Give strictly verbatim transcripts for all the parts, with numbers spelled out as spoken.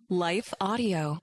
Life Audio.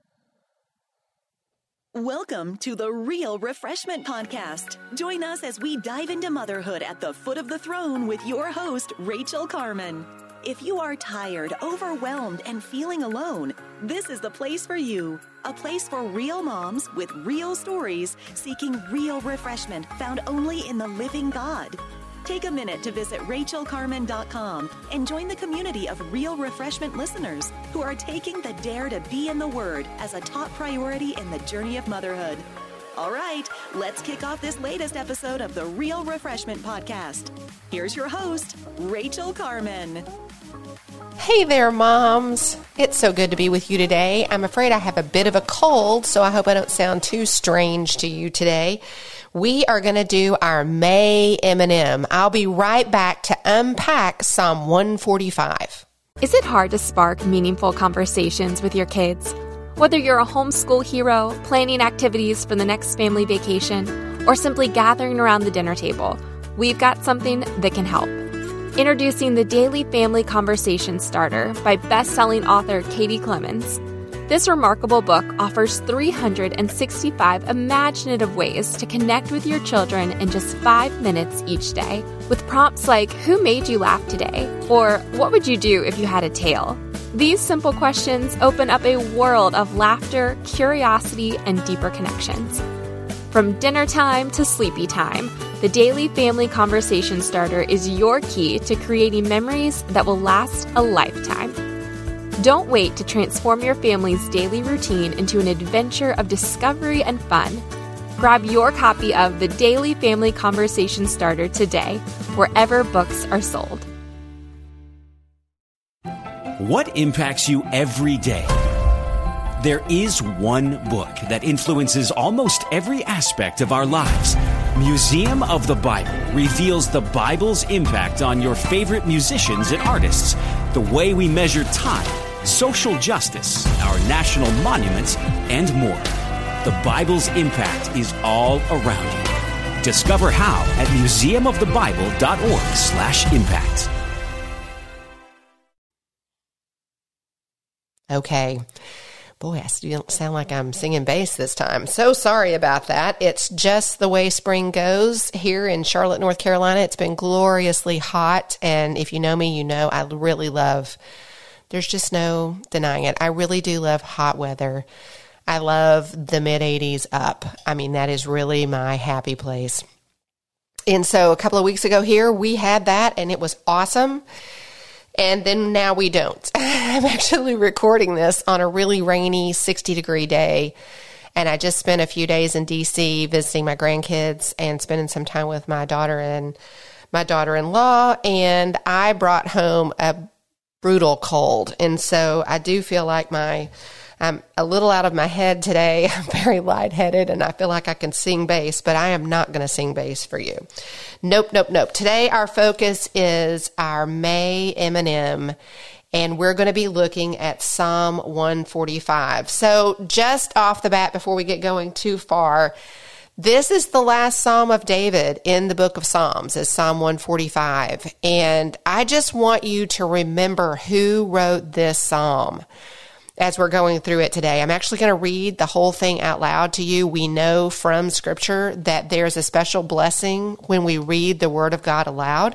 Welcome to the Real Refreshment Podcast. Join us as we dive into motherhood at the foot of the throne with your host, Rachel Carman. If you are tired, overwhelmed, and feeling alone, this is the place for you. A place for real moms with real stories seeking real refreshment found only in the living God. Take a minute to visit rachel carman dot com and join the community of Real Refreshment listeners who are taking the dare to be in the Word as a top priority in the journey of motherhood. All right, let's kick off this latest episode of the Real Refreshment Podcast. Here's your host, Rachel Carman. Hey there, moms. It's so good to be with you today. I'm afraid I have a bit of a cold, so I hope I don't sound too strange to you today. We are going to do our May M and M. I'll be right back to unpack Psalm one forty-five. Is it hard to spark meaningful conversations with your kids? Whether you're a homeschool hero, planning activities for the next family vacation, or simply gathering around the dinner table, we've got something that can help. Introducing the Daily Family Conversation Starter by best-selling author Katie Clemens. This remarkable book offers three hundred sixty-five imaginative ways to connect with your children in just five minutes each day, with prompts like, who made you laugh today? Or what would you do if you had a tail? These simple questions open up a world of laughter, curiosity, and deeper connections. From dinner time to sleepy time, the Daily Family Conversation Starter is your key to creating memories that will last a lifetime. Don't wait to transform your family's daily routine into an adventure of discovery and fun. Grab your copy of the Daily Family Conversation Starter today, wherever books are sold. What impacts you every day? There is one book that influences almost every aspect of our lives. Museum of the Bible reveals the Bible's impact on your favorite musicians and artists, the way we measure time, social justice, our national monuments, and more. The Bible's impact is all around you. Discover how at museum of the bible dot org slash impact. Okay. Boy, I still sound like I'm singing bass this time. So sorry about that. It's just the way spring goes here in Charlotte, North Carolina. It's been gloriously hot, and if you know me, you know I really love, there's just no denying it. I really do love hot weather. I love the mid eighties up. I mean, that is really my happy place. And so a couple of weeks ago here, we had that, and it was awesome. And then now we don't. I'm actually recording this on a really rainy sixty degree day. And I just spent a few days in D C visiting my grandkids and spending some time with my daughter and my daughter-in-law. And I brought home a brutal cold. And so I do feel like my, I'm a little out of my head today. I'm very lightheaded and I feel like I can sing bass, but I am not going to sing bass for you. Nope, nope, nope. Today our focus is our May M and M, and we're going to be looking at Psalm one forty-five. So just off the bat, before we get going too far, this is the last Psalm of David in the book of Psalms, is Psalm one forty-five. And I just want you to remember who wrote this psalm as we're going through it today. I'm actually going to read the whole thing out loud to you. We know from Scripture that there's a special blessing when we read the Word of God aloud.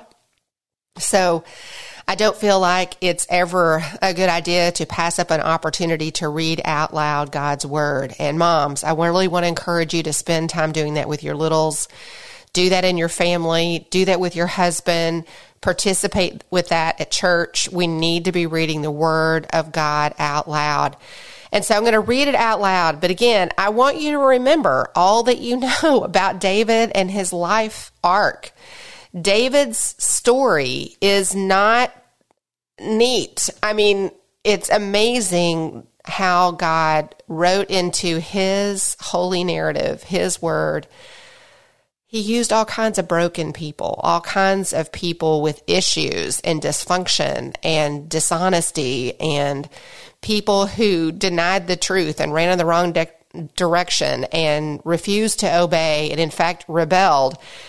So I don't feel like it's ever a good idea to pass up an opportunity to read out loud God's Word. And moms, I really want to encourage you to spend time doing that with your littles. Do that in your family. Do that with your husband. Participate with that at church. We need to be reading the Word of God out loud. And so I'm going to read it out loud. But again, I want you to remember all that you know about David and his life arc. David's story is not neat. I mean, it's amazing how God wrote into his holy narrative, his word. He used all kinds of broken people, all kinds of people with issues and dysfunction and dishonesty and people who denied the truth and ran in the wrong de- direction and refused to obey and, in fact, rebelled.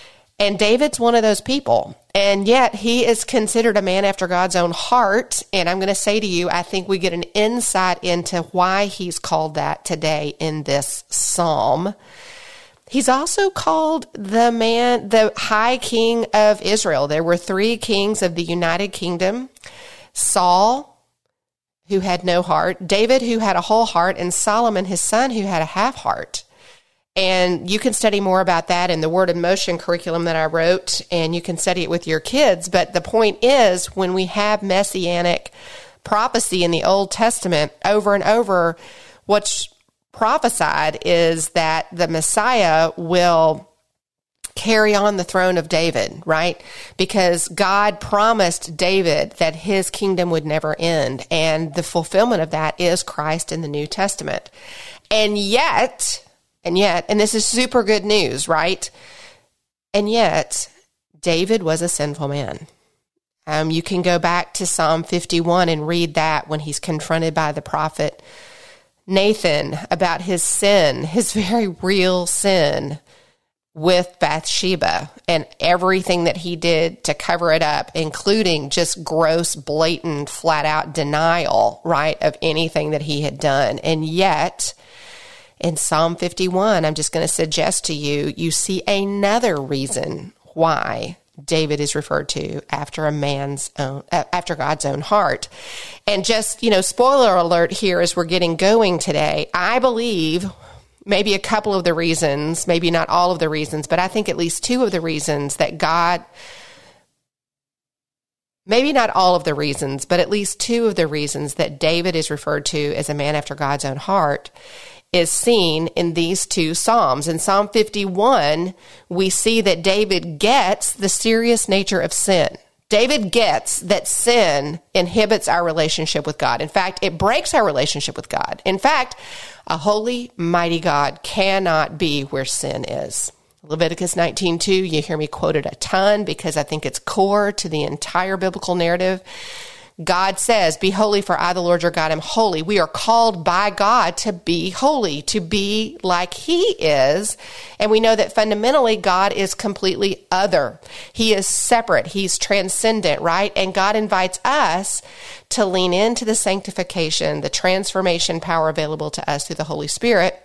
And David's one of those people. And yet he is considered a man after God's own heart. And I'm going to say to you, I think we get an insight into why he's called that today in this psalm. He's also called the man, the high king of Israel. There were three kings of the United Kingdom: Saul, who had no heart; David, who had a whole heart; and Solomon, his son, who had a half heart. And you can study more about that in the Word in Motion curriculum that I wrote, and you can study it with your kids. But the point is, when we have messianic prophecy in the Old Testament over and over, what's prophesied is that the Messiah will carry on the throne of David, right? Because God promised David that his kingdom would never end. And the fulfillment of that is Christ in the New Testament. And yet... And yet, and this is super good news, right? And yet, David was a sinful man. Um, you can go back to Psalm fifty-one and read that when he's confronted by the prophet Nathan about his sin, his very real sin with Bathsheba and everything that he did to cover it up, including just gross, blatant, flat-out denial, right, of anything that he had done. And yet... in Psalm fifty-one, I'm just going to suggest to you, you see another reason why David is referred to after a man's own, after God's own heart. And just, you know, spoiler alert here as we're getting going today, I believe maybe a couple of the reasons, maybe not all of the reasons, but I think at least two of the reasons that God, maybe not all of the reasons, but at least two of the reasons that David is referred to as a man after God's own heart is seen in these two Psalms. In Psalm fifty-one, we see that David gets the serious nature of sin. David gets that sin inhibits our relationship with God. In fact, it breaks our relationship with God. In fact, a holy, mighty God cannot be where sin is. Leviticus nineteen two, you hear me quote it a ton because I think it's core to the entire biblical narrative. God says, "Be holy, for I, the Lord your God, am holy." We are called by God to be holy, to be like he is. And we know that fundamentally God is completely other. He is separate. He's transcendent, right? And God invites us to lean into the sanctification, the transformation power available to us through the Holy Spirit,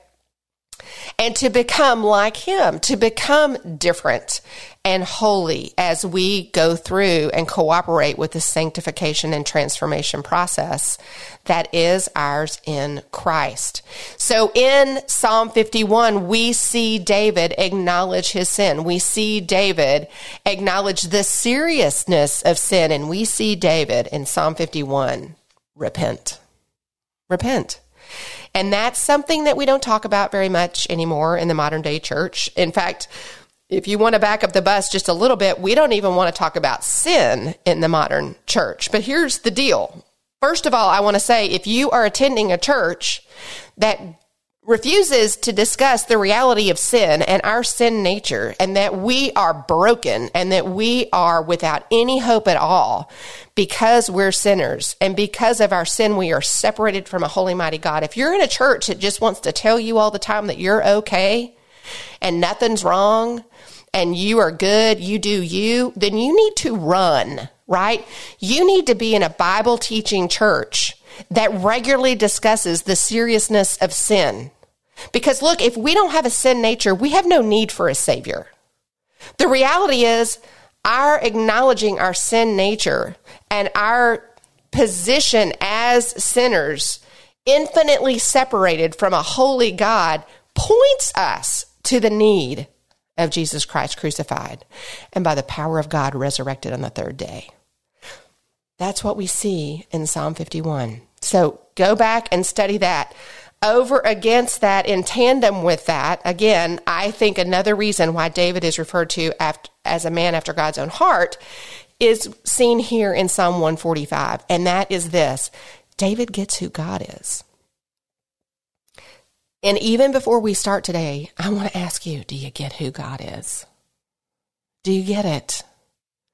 and to become like him, to become different and holy as we go through and cooperate with the sanctification and transformation process that is ours in Christ. So in Psalm fifty-one, we see David acknowledge his sin. We see David acknowledge the seriousness of sin. And we see David in Psalm fifty-one, repent. Repent. And that's something that we don't talk about very much anymore in the modern day church. In fact, if you want to back up the bus just a little bit, we don't even want to talk about sin in the modern church. But here's the deal. First of all, I want to say, if you are attending a church that refuses to discuss the reality of sin and our sin nature, and that we are broken and that we are without any hope at all because we're sinners, and because of our sin, we are separated from a holy, mighty God. If you're in a church that just wants to tell you all the time that you're okay and nothing's wrong and you are good, you do you, then you need to run, right? You need to be in a Bible teaching church that regularly discusses the seriousness of sin. Because look, if we don't have a sin nature, we have no need for a Savior. The reality is, our acknowledging our sin nature and our position as sinners, infinitely separated from a holy God, points us to the need of Jesus Christ crucified and by the power of God resurrected on the third day. That's what we see in Psalm fifty-one. So go back and study that. Over against that, in tandem with that, again, I think another reason why David is referred to after, as a man after God's own heart is seen here in Psalm one forty-five, and that is this: David gets who God is. And even before we start today, I want to ask you, do you get who God is? Do you get it?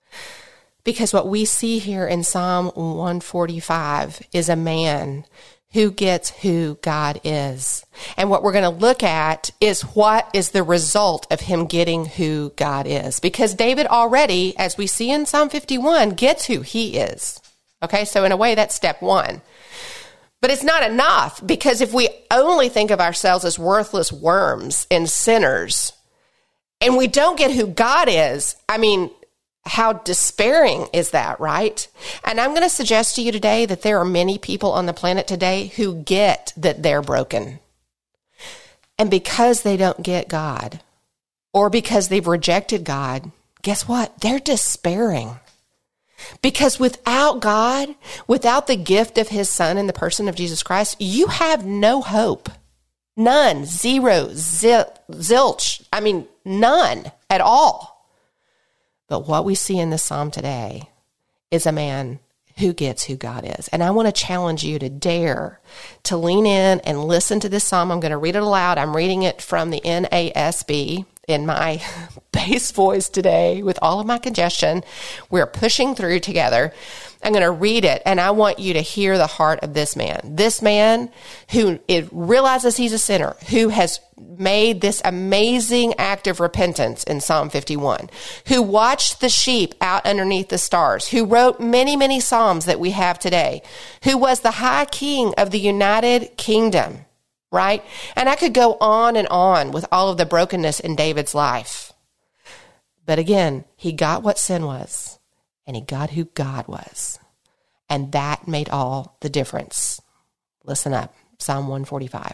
Because what we see here in Psalm one forty-five is a man who gets who God is. And what we're going to look at is what is the result of him getting who God is. Because David already, as we see in Psalm fifty-one, gets who he is. Okay, so in a way, that's step one. But it's not enough, because if we only think of ourselves as worthless worms and sinners, and we don't get who God is, I mean, how despairing is that, right? And I'm going to suggest to you today that there are many people on the planet today who get that they're broken. And because they don't get God, or because they've rejected God, guess what? They're despairing. Because without God, without the gift of his Son in the person of Jesus Christ, you have no hope. None. Zero. Zil, zilch. I mean, none at all. But what we see in this psalm today is a man who gets who God is. And I want to challenge you to dare to lean in and listen to this psalm. I'm going to read it aloud. I'm reading it from the N A S B in my bass voice today with all of my congestion. We're pushing through together. I'm going to read it, and I want you to hear the heart of this man. This man who it realizes he's a sinner, who has made this amazing act of repentance in Psalm fifty-one, who watched the sheep out underneath the stars, who wrote many, many psalms that we have today, who was the high king of the United Kingdom, right? And I could go on and on with all of the brokenness in David's life. But again, he got what sin was, and he got who God was. And that made all the difference. Listen up, Psalm one forty-five.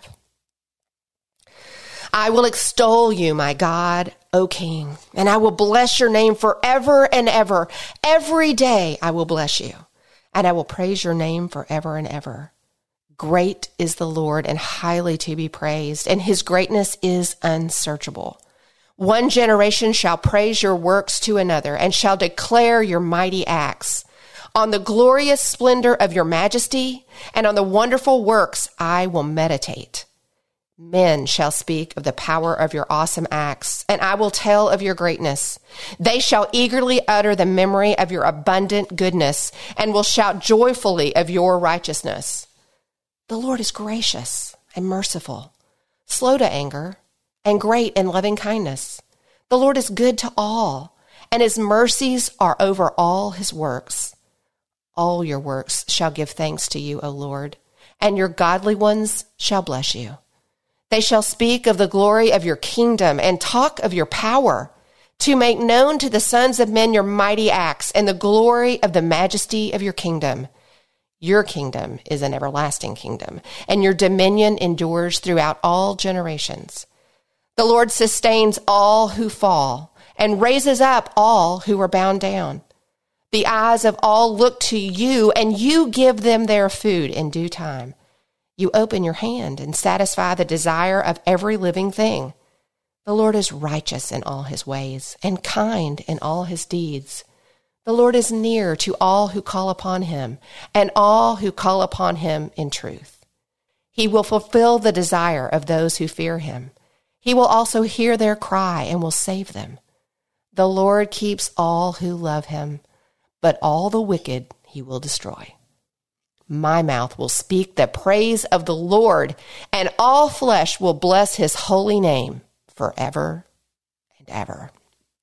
I will extol you, my God, O King, and I will bless your name forever and ever. Every day I will bless you, and I will praise your name forever and ever. Great is the Lord and highly to be praised, and his greatness is unsearchable. One generation shall praise your works to another and shall declare your mighty acts. On the glorious splendor of your majesty and on the wonderful works I will meditate. Men shall speak of the power of your awesome acts, and I will tell of your greatness. They shall eagerly utter the memory of your abundant goodness and will shout joyfully of your righteousness. The Lord is gracious and merciful, slow to anger, and great in loving kindness. The Lord is good to all, and his mercies are over all his works. All your works shall give thanks to you, O Lord, and your godly ones shall bless you. They shall speak of the glory of your kingdom and talk of your power, to make known to the sons of men your mighty acts and the glory of the majesty of your kingdom. Your kingdom is an everlasting kingdom, and your dominion endures throughout all generations. The Lord sustains all who fall and raises up all who are bound down. The eyes of all look to you, and you give them their food in due time. You open your hand and satisfy the desire of every living thing. The Lord is righteous in all his ways and kind in all his deeds. The Lord is near to all who call upon him, and all who call upon him in truth. He will fulfill the desire of those who fear him. He will also hear their cry and will save them. The Lord keeps all who love him, but all the wicked he will destroy. My mouth will speak the praise of the Lord, and all flesh will bless his holy name forever and ever.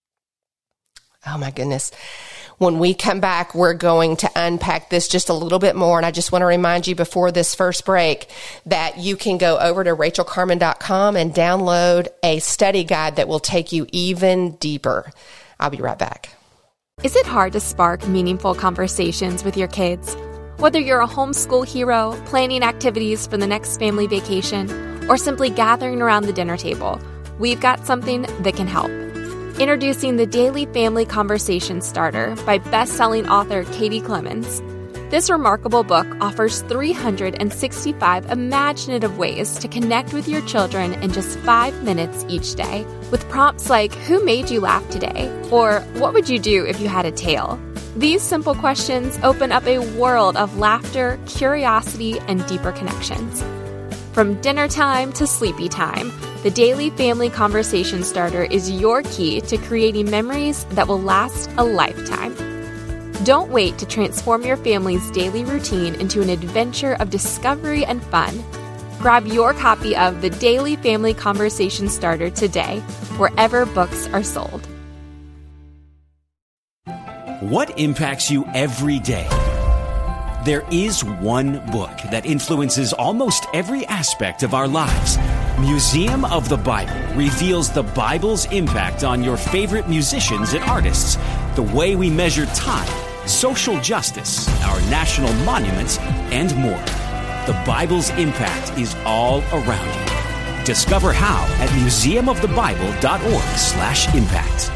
Oh my goodness. When we come back, we're going to unpack this just a little bit more. And I just want to remind you before this first break that you can go over to rachel carman dot com and download a study guide that will take you even deeper. I'll be right back. Is it hard to spark meaningful conversations with your kids? Whether you're a homeschool hero, planning activities for the next family vacation, or simply gathering around the dinner table, we've got something that can help. Introducing the Daily Family Conversation Starter by best-selling author Katie Clemens. This remarkable book offers three hundred sixty-five imaginative ways to connect with your children in just five minutes each day, with prompts like, who made you laugh today? Or what would you do if you had a tail? These simple questions open up a world of laughter, curiosity, and deeper connections. From dinner time to sleepy time, the Daily Family Conversation Starter is your key to creating memories that will last a lifetime. Don't wait to transform your family's daily routine into an adventure of discovery and fun. Grab your copy of The Daily Family Conversation Starter today, wherever books are sold. What impacts you every day? There is one book that influences almost every aspect of our lives. Museum of the Bible reveals the Bible's impact on your favorite musicians and artists, the way we measure time, social justice, our national monuments, and more. The Bible's impact is all around you. Discover how at museum of the bible dot org slash impact.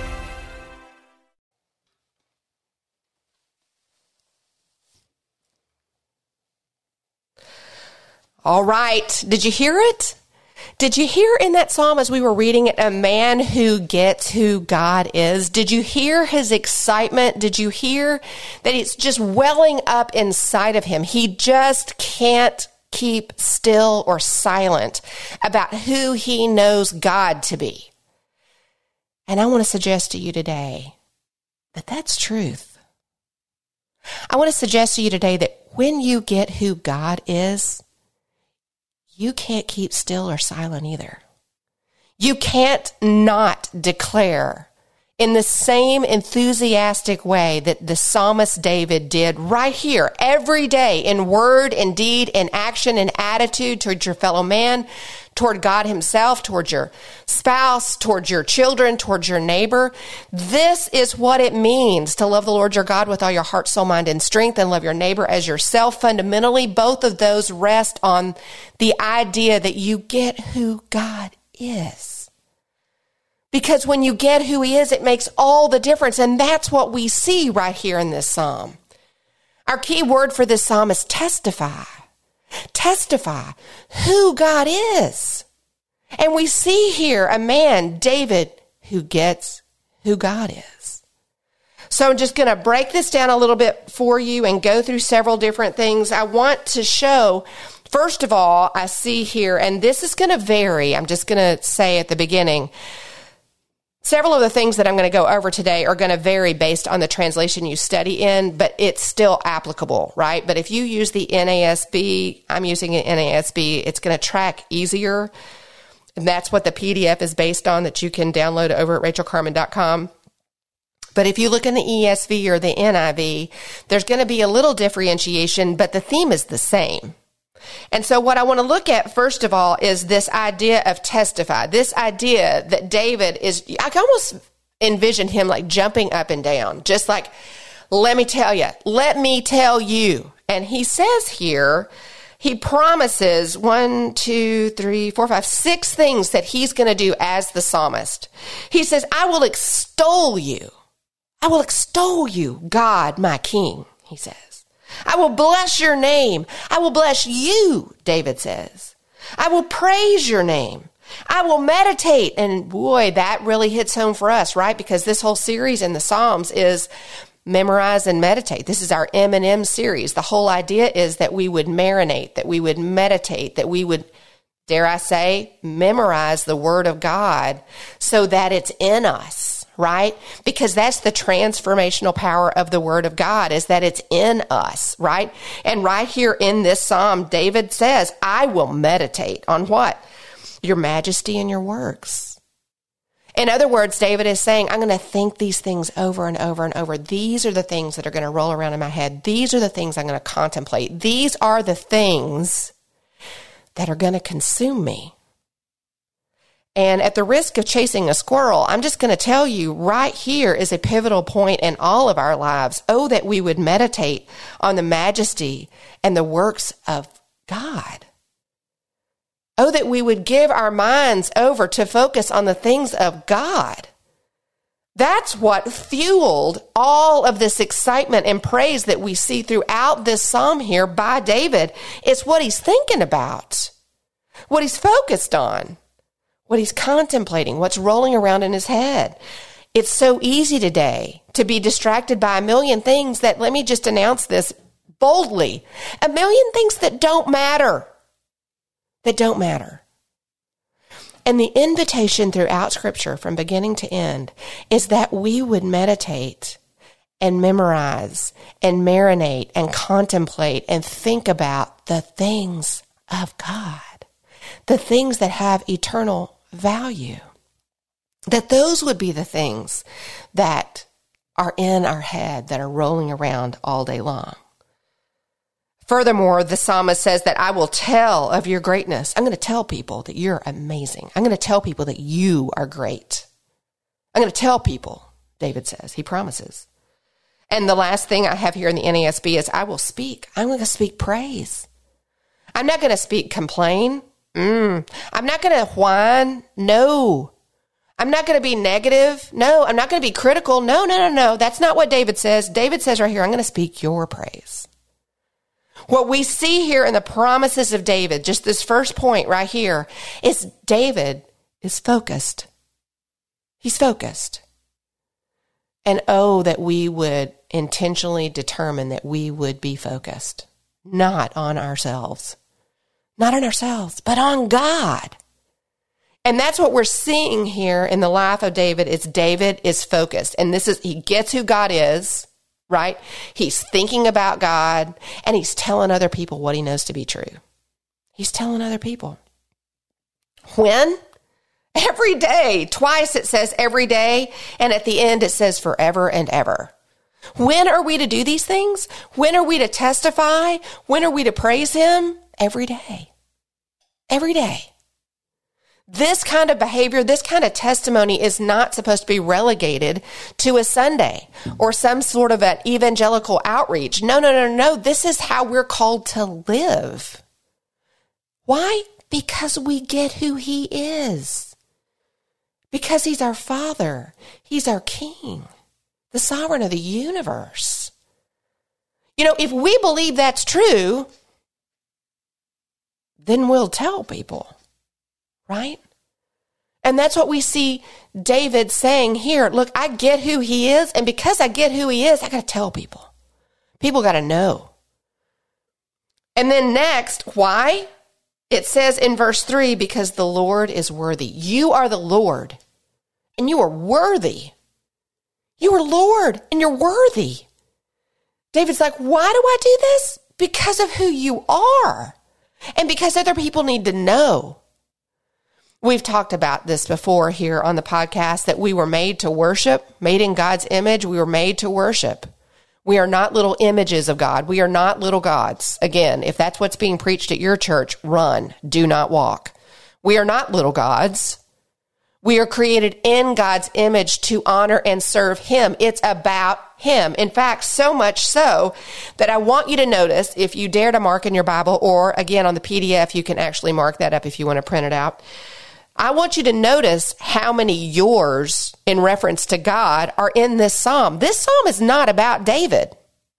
All right. Did you hear it? Did you hear in that psalm as we were reading it, a man who gets who God is? Did you hear his excitement? Did you hear that it's just welling up inside of him? He just can't keep still or silent about who he knows God to be. And I want to suggest to you today that that's truth. I want to suggest to you today that when you get who God is, you can't keep still or silent either. You can't not declare in the same enthusiastic way that the psalmist David did right here every day in word, in deed, in action, in attitude toward your fellow man, toward God himself, toward your spouse, toward your children, toward your neighbor. This is what it means to love the Lord your God with all your heart, soul, mind, and strength, and love your neighbor as yourself. Fundamentally, both of those rest on the idea that you get who God is. Because when you get who he is, it makes all the difference. And that's what we see right here in this psalm. Our key word for this psalm is testify. Testify who God is. And we see here a man, David, who gets who God is. So I'm just going to break this down a little bit for you and go through several different things. I want to show, first of all, I see here, and this is going to vary. I'm just going to say at the beginning, several of the things that I'm going to go over today are going to vary based on the translation you study in, but it's still applicable, right? But if you use the N A S B, I'm using an N A S B, it's going to track easier. And that's what the P D F is based on that you can download over at rachel carman dot com. But if you look in the E S V or the N I V, there's going to be a little differentiation, but the theme is the same. And so what I want to look at, first of all, is this idea of testify. This idea that David is, I can almost envision him like jumping up and down, just like, let me tell you, let me tell you. And he says here, he promises one, two, three, four, five, six things that he's going to do as the psalmist. He says, I will extol you. I will extol you, God, my King, he says. I will bless your name. I will bless you, David says. I will praise your name. I will meditate. And boy, that really hits home for us, right? Because this whole series in the Psalms is memorize and meditate. This is our M and M series. The whole idea is that we would marinate, that we would meditate, that we would, dare I say, memorize the Word of God so that it's in us. Right? Because that's the transformational power of the Word of God, is that it's in us, right? And right here in this psalm, David says, I will meditate on what? Your majesty and your works. In other words, David is saying, I'm going to think these things over and over and over. These are the things that are going to roll around in my head. These are the things I'm going to contemplate. These are the things that are going to consume me. And at the risk of chasing a squirrel, I'm just going to tell you right here is a pivotal point in all of our lives. Oh, that we would meditate on the majesty and the works of God. Oh, that we would give our minds over to focus on the things of God. That's what fueled all of this excitement and praise that we see throughout this psalm here by David. It's what he's thinking about, what he's focused on, what he's contemplating, what's rolling around in his head. It's so easy today to be distracted by a million things that, let me just announce this boldly, a million things that don't matter, that don't matter. And the invitation throughout Scripture from beginning to end is that we would meditate and memorize and marinate and contemplate and think about the things of God, the things that have eternal value, that those would be the things that are in our head, that are rolling around all day long. Furthermore, the psalmist says that I will tell of your greatness. I'm going to tell people that you're amazing. I'm going to tell people that you are great. I'm going to tell people, David says, he promises. And the last thing I have here in the N A S B is I will speak. I'm going to speak praise. I'm not going to speak complain. Mm. I'm not going to whine. No. I'm not going to be negative. No. I'm not going to be critical. No, no, no, no. That's not what David says. David says right here, I'm going to speak your praise. What we see here in the promises of David, just this first point right here, is David is focused. He's focused. And oh, that we would intentionally determine that we would be focused, not on ourselves, not on ourselves, but on God. And that's what we're seeing here in the life of David is David is focused. And this is, he gets who God is, right? He's thinking about God and he's telling other people what he knows to be true. He's telling other people. When? Every day. Twice it says every day. And at the end it says forever and ever. When are we to do these things? When are we to testify? When are we to praise him? Every day. Every day. This kind of behavior, this kind of testimony is not supposed to be relegated to a Sunday or some sort of an evangelical outreach. No, no, no, no. This is how we're called to live. Why? Because we get who he is. Because he's our Father. He's our King, the sovereign of the universe. You know, if we believe that's true, then we'll tell people. Right? And that's what we see David saying here. Look, I get who he is. And because I get who he is, I got to tell people. People got to know. And then next, why? It says in verse three, because the Lord is worthy. You are the Lord and you are worthy. You are Lord and you're worthy. David's like, why do I do this? Because of who you are. And because other people need to know. We've talked about this before here on the podcast, that we were made to worship, made in God's image. We were made to worship. We are not little images of God. We are not little gods. Again, if that's what's being preached at your church, run, do not walk. We are not little gods. We are created in God's image to honor and serve him. It's about him. In fact, so much so that I want you to notice, if you dare to mark in your Bible, or again on the P D F, you can actually mark that up if you want to print it out. I want you to notice how many yours in reference to God are in this psalm. This psalm is not about David.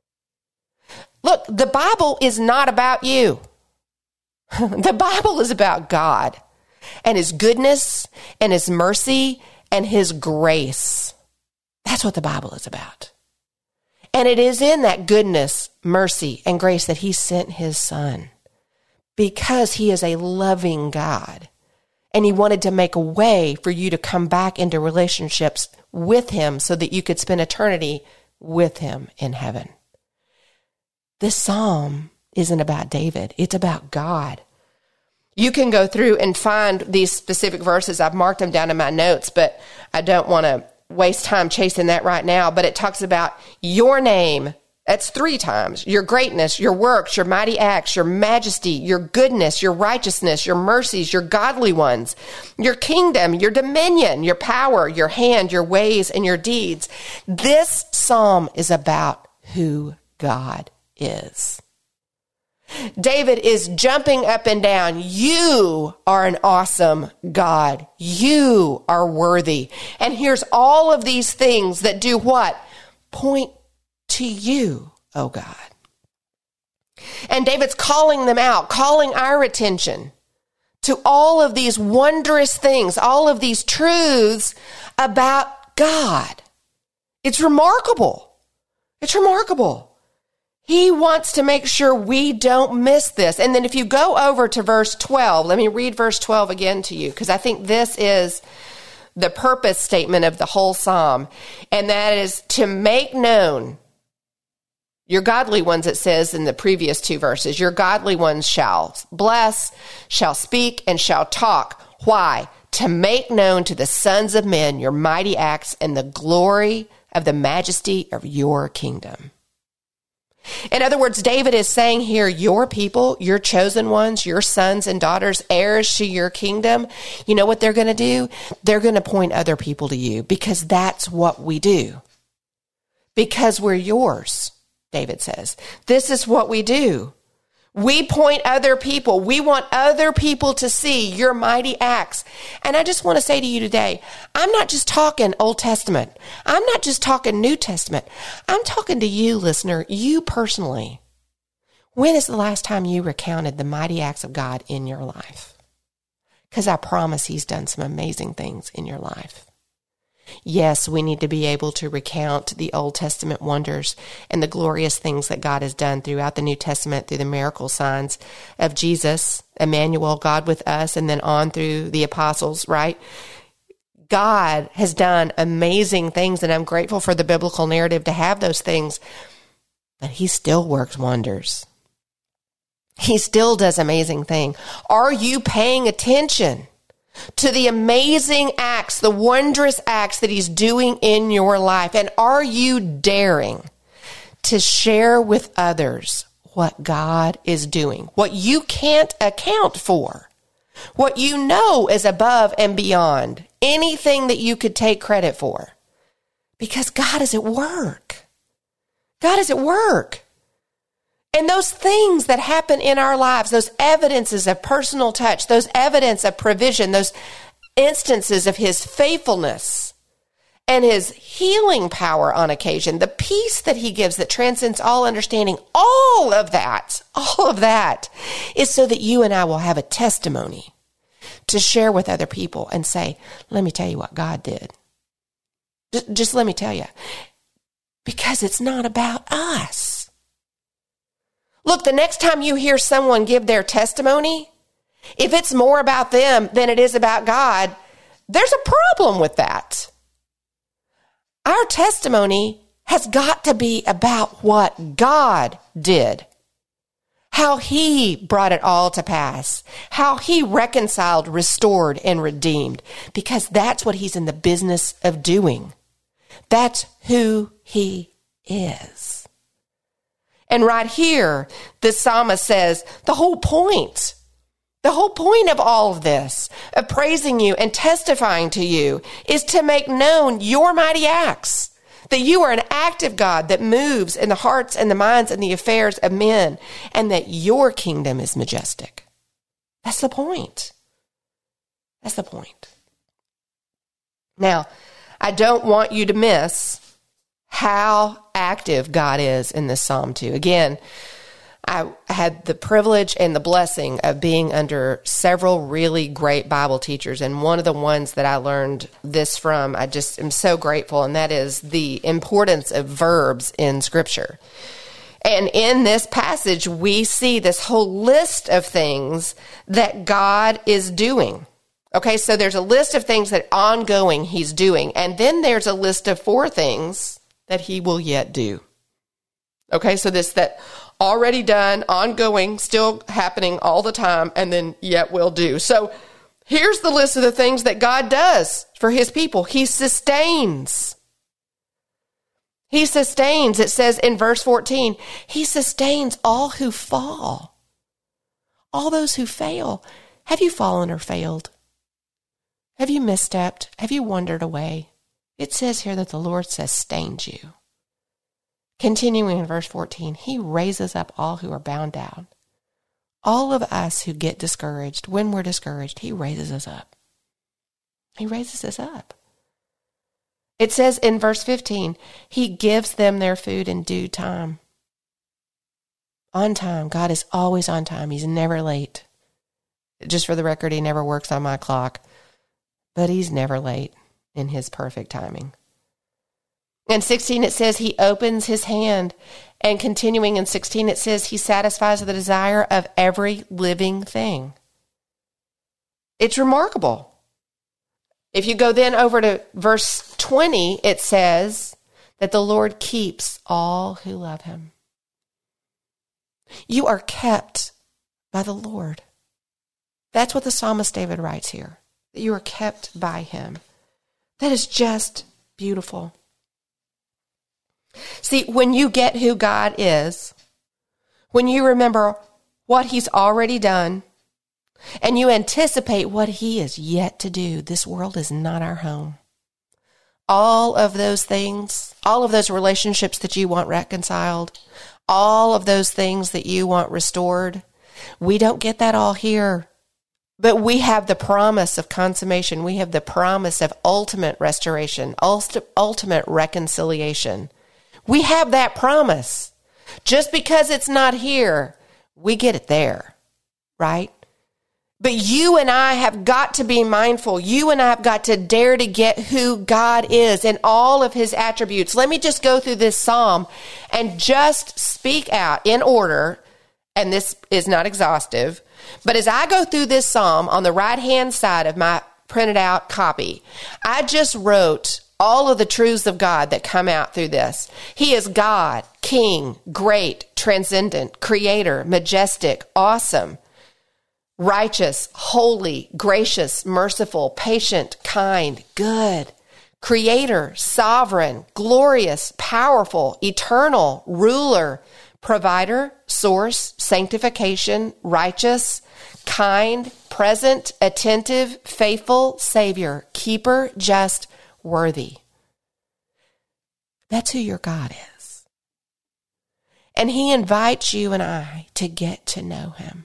Look, the Bible is not about you. The Bible is about God and his goodness and his mercy and his grace. That's what the Bible is about. And it is in that goodness, mercy, and grace that he sent his son, because he is a loving God. And he wanted to make a way for you to come back into relationships with him so that you could spend eternity with him in heaven. This psalm isn't about David. It's about God. You can go through and find these specific verses. I've marked them down in my notes, but I don't want to waste time chasing that right now. But it talks about your name. That's three times. Your greatness, your works, your mighty acts, your majesty, your goodness, your righteousness, your mercies, your godly ones, your kingdom, your dominion, your power, your hand, your ways, and your deeds. This psalm is about who God is. David is jumping up and down. You are an awesome God. You are worthy. And here's all of these things that do what? Point to you, oh God. And David's calling them out, calling our attention to all of these wondrous things, all of these truths about God. It's remarkable. It's remarkable. He wants to make sure we don't miss this. And then if you go over to verse twelve, let me read verse twelve again to you, because I think this is the purpose statement of the whole psalm, and that is to make known your godly ones, it says in the previous two verses, your godly ones shall bless, shall speak, and shall talk. Why? To make known to the sons of men your mighty acts and the glory of the majesty of your kingdom. In other words, David is saying here, your people, your chosen ones, your sons and daughters, heirs to your kingdom, you know what they're going to do? They're going to point other people to you, because that's what we do. Because we're yours, David says. This is what we do. We point other people. We want other people to see your mighty acts. And I just want to say to you today, I'm not just talking Old Testament. I'm not just talking New Testament. I'm talking to you, listener, you personally. When is the last time you recounted the mighty acts of God in your life? Because I promise he's done some amazing things in your life. Yes, we need to be able to recount the Old Testament wonders and the glorious things that God has done throughout the New Testament through the miracle signs of Jesus, Emmanuel, God with us, and then on through the apostles, right? God has done amazing things, and I'm grateful for the biblical narrative to have those things, but he still works wonders. He still does amazing things. Are you paying attention to the amazing acts, the wondrous acts that he's doing in your life? And are you daring to share with others what God is doing, what you can't account for, what you know is above and beyond anything that you could take credit for? Because God is at work. God is at work. And those things that happen in our lives, those evidences of personal touch, those evidence of provision, those instances of his faithfulness and his healing power on occasion, the peace that he gives that transcends all understanding, all of that, all of that is so that you and I will have a testimony to share with other people and say, let me tell you what God did. Just, just let me tell you. Because it's not about us. Look, the next time you hear someone give their testimony, if it's more about them than it is about God, there's a problem with that. Our testimony has got to be about what God did, how he brought it all to pass, how he reconciled, restored, and redeemed, because that's what he's in the business of doing. That's who he is. And right here, the psalmist says, the whole point, the whole point of all of this, of praising you and testifying to you, is to make known your mighty acts, that you are an active God that moves in the hearts and the minds and the affairs of men, and that your kingdom is majestic. That's the point. That's the point. Now, I don't want you to miss how active God is in this psalm too. Again, I had the privilege and the blessing of being under several really great Bible teachers, and one of the ones that I learned this from, I just am so grateful, and that is the importance of verbs in Scripture. And in this passage, we see this whole list of things that God is doing. Okay, so there's a list of things that ongoing he's doing, and then there's a list of four things that he will yet do. Okay, so this that already done, ongoing, still happening all the time, and then yet will do. So here's the list of the things that God does for his people. He sustains. He sustains. It says in verse fourteen, he sustains all who fall. All those who fail. Have you fallen or failed? Have you misstepped? Have you wandered away? It says here that the Lord sustains you. Continuing in verse fourteen, he raises up all who are bound down. All of us who get discouraged, when we're discouraged, he raises us up. He raises us up. It says in verse fifteen, he gives them their food in due time. On time. God is always on time. He's never late. Just for the record, he never works on my clock, but he's never late in his perfect timing. In sixteen, it says he opens his hand. And continuing in sixteen, it says he satisfies the desire of every living thing. It's remarkable. If you go then over to verse twenty, it says that the Lord keeps all who love him. You are kept by the Lord. That's what the psalmist David writes here, that you are kept by him. That is just beautiful. See, when you get who God is, when you remember what he's already done, and you anticipate what he is yet to do, this world is not our home. All of those things, all of those relationships that you want reconciled, all of those things that you want restored, we don't get that all here. But we have the promise of consummation. We have the promise of ultimate restoration, ultimate reconciliation. We have that promise. Just because it's not here, we get it there, right? But you and I have got to be mindful. You and I have got to dare to get who God is and all of his attributes. Let me just go through this psalm and just speak out in order, and this is not exhaustive, but as I go through this psalm on the right-hand side of my printed out copy, I just wrote all of the truths of God that come out through this. He is God, King, great, transcendent, creator, majestic, awesome, righteous, holy, gracious, merciful, patient, kind, good, creator, sovereign, glorious, powerful, eternal, ruler, provider, source, sanctification, righteous, kind, present, attentive, faithful, savior, keeper, just, worthy. That's who your God is. And he invites you and I to get to know him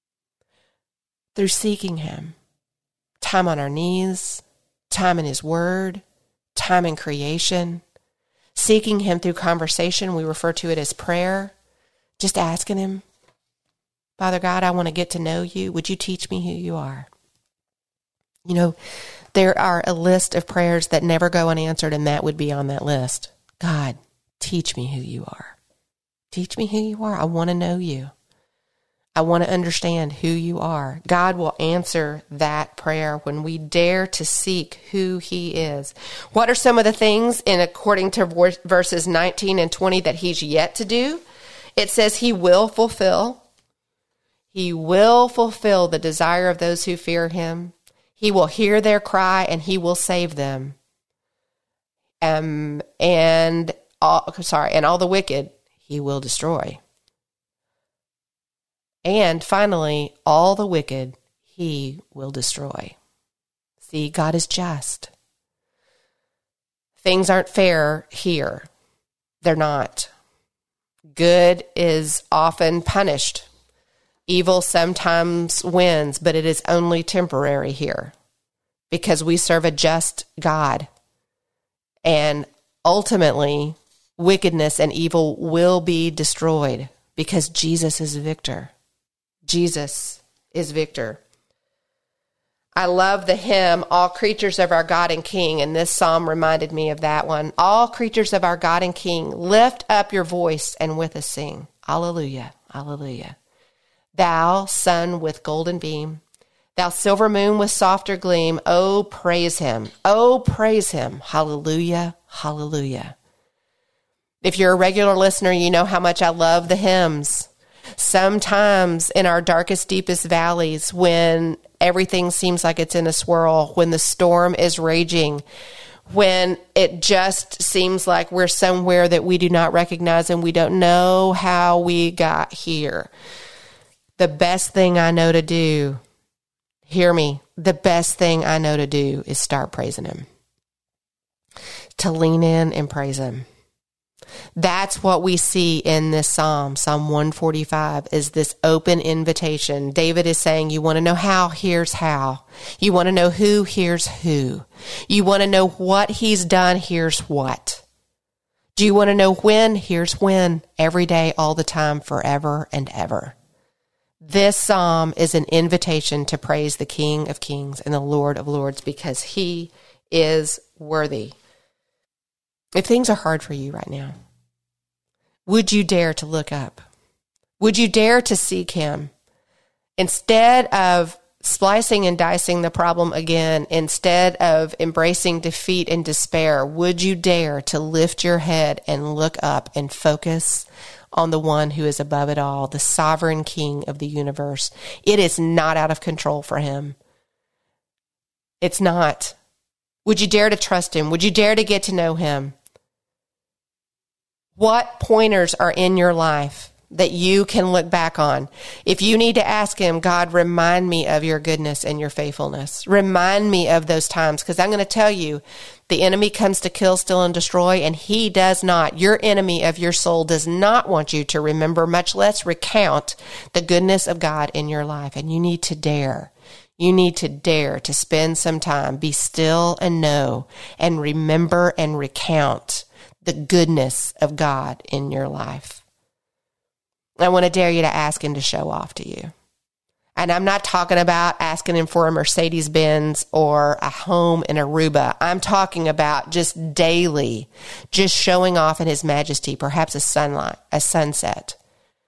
through seeking him. Time on our knees, time in his word, time in creation, seeking him through conversation. We refer to it as prayer. Just asking him, Father God, I want to get to know you. Would you teach me who you are? You know, there are a list of prayers that never go unanswered, and that would be on that list. God, teach me who you are. Teach me who you are. I want to know you. I want to understand who you are. God will answer that prayer when we dare to seek who he is. What are some of the things in according to verses nineteen and twenty that he's yet to do? It says he will fulfill. He will fulfill the desire of those who fear him. He will hear their cry and he will save them. Um, and all, sorry, and all the wicked he will destroy. And finally, all the wicked he will destroy. See, God is just. Things aren't fair here. They're not. Good is often punished. Evil sometimes wins, but it is only temporary here because we serve a just God. And ultimately, wickedness and evil will be destroyed because Jesus is victor. Jesus is victor. I love the hymn, All Creatures of Our God and King, and this psalm reminded me of that one. All creatures of our God and King, lift up your voice and with us sing. Alleluia, alleluia. Thou, sun with golden beam, thou silver moon with softer gleam, oh, praise him, oh, praise him. Hallelujah, hallelujah. If you're a regular listener, you know how much I love the hymns. Sometimes in our darkest, deepest valleys, when everything seems like it's in a swirl, when the storm is raging, when it just seems like we're somewhere that we do not recognize and we don't know how we got here, the best thing I know to do, hear me, the best thing I know to do is start praising him. To lean in and praise him. That's what we see in this psalm, Psalm one forty-five, is this open invitation. David is saying, you want to know how? Here's how. You want to know who? Here's who. You want to know what he's done? Here's what. Do you want to know when? Here's when. Every day, all the time, forever and ever. This psalm is an invitation to praise the King of Kings and the Lord of Lords because he is worthy. If things are hard for you right now, would you dare to look up? Would you dare to seek him? Instead of Splicing and dicing the problem again, instead of embracing defeat and despair, would you dare to lift your head and look up and focus on the one who is above it all, the sovereign King of the universe? It is not out of control for him. It's not. Would you dare to trust him? Would you dare to get to know him? What pointers are in your life that you can look back on? If you need to ask him, God, remind me of your goodness and your faithfulness. Remind me of those times, because I'm going to tell you, the enemy comes to kill, steal, and destroy, and he does not. Your enemy of your soul does not want you to remember, much less recount the goodness of God in your life. And you need to dare. You need to dare to spend some time, be still and know, and remember and recount the goodness of God in your life. I want to dare you to ask him to show off to you. And I'm not talking about asking him for a Mercedes-Benz or a home in Aruba. I'm talking about just daily, just showing off in his majesty, perhaps a sunlight, a sunset.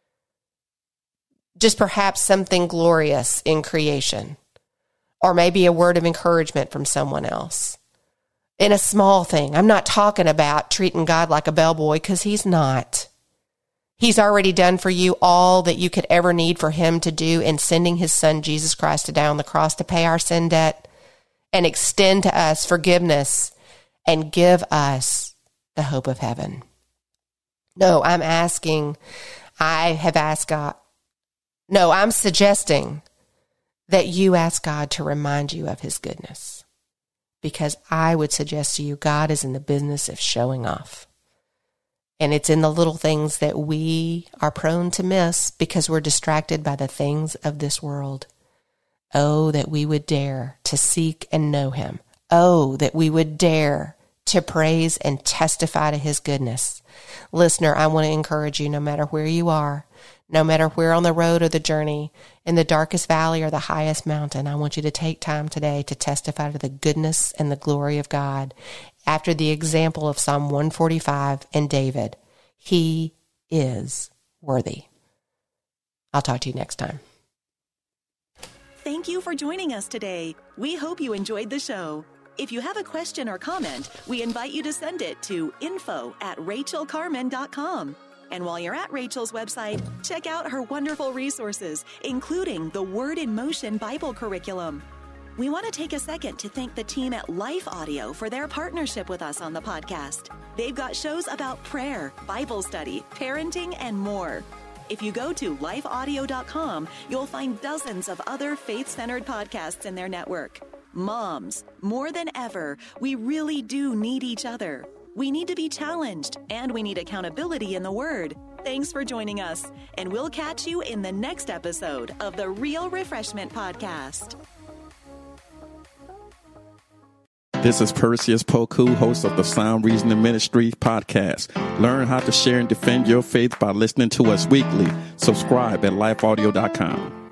Just perhaps something glorious in creation. Or maybe a word of encouragement from someone else. In a small thing. I'm not talking about treating God like a bellboy, because he's not. He's already done for you all that you could ever need for him to do in sending his son, Jesus Christ, to die on the cross to pay our sin debt and extend to us forgiveness and give us the hope of heaven. No, I'm asking, I have asked God. No, I'm suggesting that you ask God to remind you of his goodness. Because I would suggest to you, God is in the business of showing off. And it's in the little things that we are prone to miss because we're distracted by the things of this world. Oh, that we would dare to seek and know him. Oh, that we would dare to praise and testify to his goodness. Listener, I want to encourage you, no matter where you are, no matter where on the road or the journey, in the darkest valley or the highest mountain, I want you to take time today to testify to the goodness and the glory of God after the example of Psalm one forty-five and David. He is worthy. I'll talk to you next time. Thank you for joining us today. We hope you enjoyed the show. If you have a question or comment, we invite you to send it to info at rachel carman dot com. And while you're at Rachel's website, check out her wonderful resources, including the Word in Motion Bible curriculum. We want to take a second to thank the team at Life Audio for their partnership with us on the podcast. They've got shows about prayer, Bible study, parenting, and more. If you go to life audio dot com, you'll find dozens of other faith-centered podcasts in their network. Moms, more than ever, we really do need each other. We need to be challenged, and we need accountability in the Word. Thanks for joining us, and we'll catch you in the next episode of the Real Refreshment Podcast. This is Perseus Poku, host of the Sound Reasoning Ministry podcast. Learn how to share and defend your faith by listening to us weekly. Subscribe at life audio dot com.